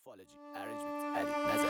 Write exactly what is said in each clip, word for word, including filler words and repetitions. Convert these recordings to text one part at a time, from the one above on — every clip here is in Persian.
Morphology, arrangement, Ali, Nazar.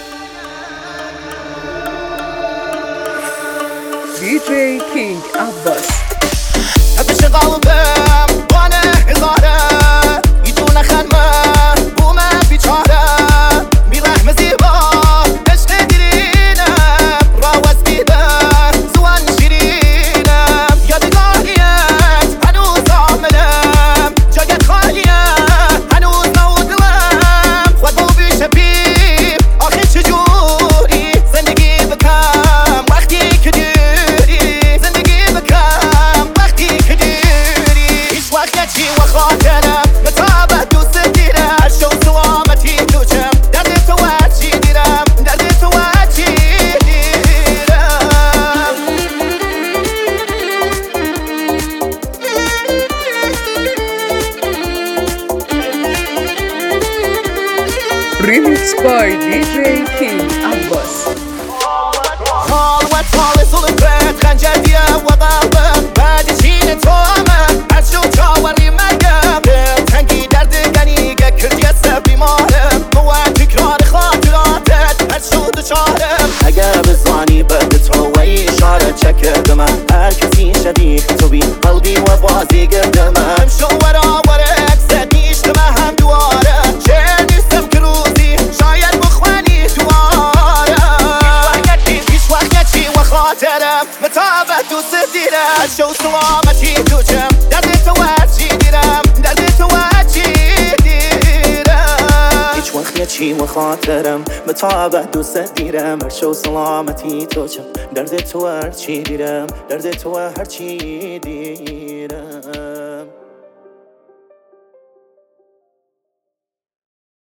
دی جی King Abbas. هبش قلبم بانه هزاره یدونه خنمه بومه بیچاره بی رحم زیبا عشق دیرینم راوز بیده زوان شیرینم یادگاریت هنوز عاملم جاگت خالیه هنوز نودلم خود بو بیشه بیم آخه چجوری زندگی بکم وقتی که دیری زندگی بکم وقتی که دیری هیچ وقت نچی و خاطرم متابه دوست دیرم شو سلامتی توچم درد تو هرچی دیرم درد تو هرچی دیرم Remixed by دی جی King Abbas. حال و طال ظلمت خنجریه و قلبم بعد چین تو همه از شو چاوری مرگم دل تنگی درد گنیگه کردی از بیمارم قوه تکرار خاطراتت از شو دچارم اگر بزانی بعد تو و اشاره چکرد من هر کسی شبیه تو بی قلبی و بازی گردم شو ورا ورا اکسد نیشتمه هم دواره شعر نیستم که روزی شاید بخوانی دواره هیچ وقت نچی و خاطرم متابه دوست دیرم شو سلامتی توچم درد تو هرچی دیرم درد تو هرچی دیرم هیچ وقت نچی و خاطرم متابه دوست دیرم شو سلامتی توچم درد تو هرچی دیرم درد تو هرچی دیرم